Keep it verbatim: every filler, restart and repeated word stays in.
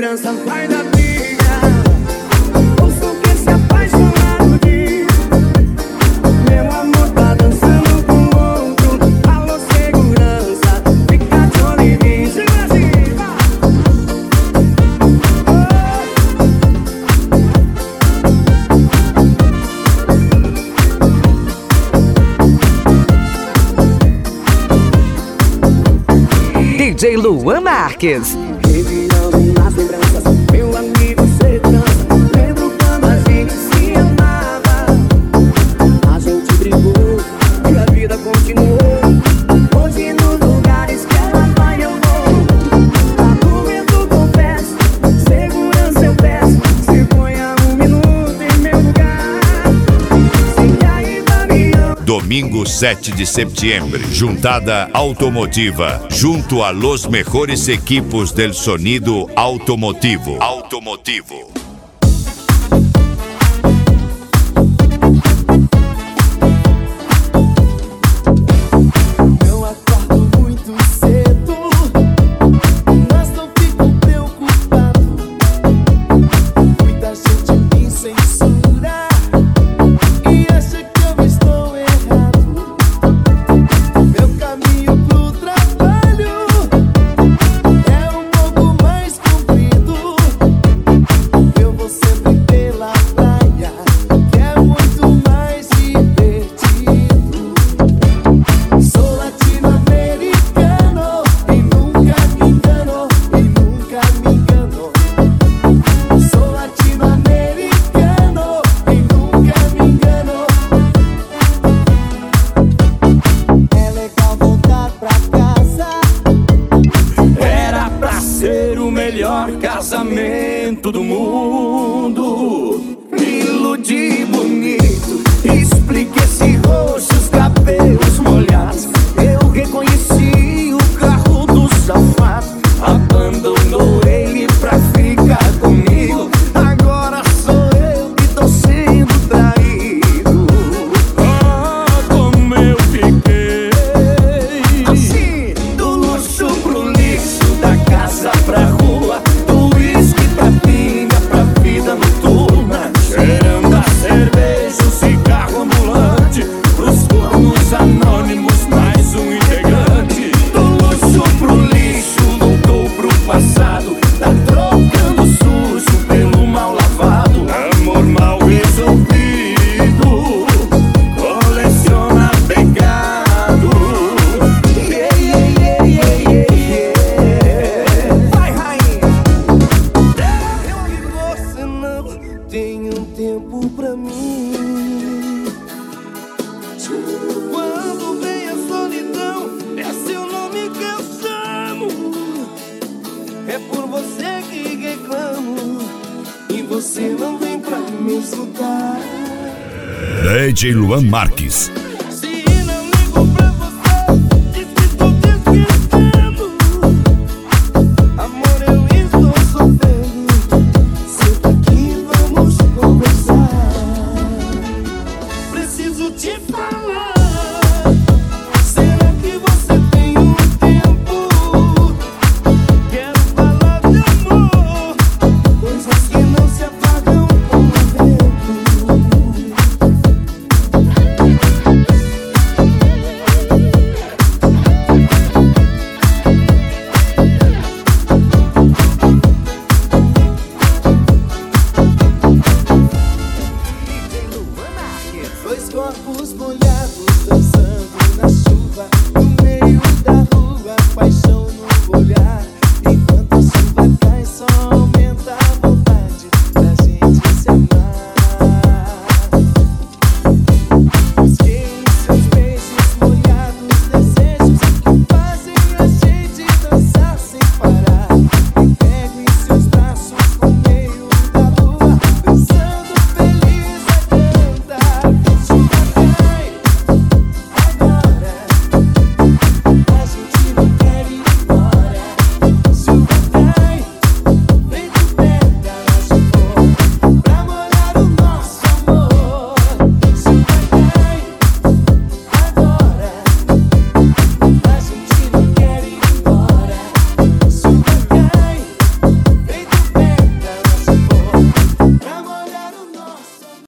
segurança vai dar briga. Ouço o que se apaixonado diz. Meu amor tá dançando com outro. Alô, segurança, fica de olho em mim. Segura assim, vai. D J Luan Marques. Revirando nas lembranças, meu amigo segurança. Lembro quando a gente se amava. A gente brigou e a vida continuou. Hoje nos lugares que ela vai eu vou. Argumento confesso, segurança eu peço. Se ponha um minuto em meu lugar. Se ainda me ama. Domingo sete de setembro, Juntada Automotiva, junto a los mejores equipos del sonido automotivo. Automotivo. Eu acordo muito cedo, mas não fico preocupado. Muita gente me censura e acha que eu estou errado. Meu caminho pro trabalho é um pouco mais comprido. Eu vou sempre pela praia, que é muito mais divertido. Sou latino-americano e nunca me engano, e nunca me engano. Sou latino-americano e nunca me engano. É legal voltar pra casa. Era pra ser o melhor casamento do mundo. Me iludi bonito, expliquei esse rosto, os cabelos molhados. Eu reconheci o carro do safado. Abandonou ele pra ficar comigo. Agora sou eu que tô sendo traído. Ah, como eu fiquei assim, do luxo pro lixo, da casa pra rua, do uísque pra pinga, pra vida noturna, cheirando a cerveja, o cigarro ambulante, pros cornos anônimos, mais um integrante. Do luxo pro lixo, voltou pro passado, tá trocando sujo pelo mal lavado. Amor mal resolvido, coleciona pecado. Yeah, yeah, yeah, yeah, yeah, yeah. Vai, rainha. Meu amigo, você não tem um tempo pra mim. Quando vem a solidão, é seu nome que eu chamo. É por você que reclamo, e você não vem pra me escutar. D J Luan Marques. Se não ligo pra você, diz que estou te esquecendo. Amor, eu estou sofrendo. Senta aqui, vamos conversar. Preciso te falar. Será que você tem um tempo? Quero falar de amor, coisas que não se apagam com o vento. Dois corpos molhados dançando na chuva, no meio da rua, paixão.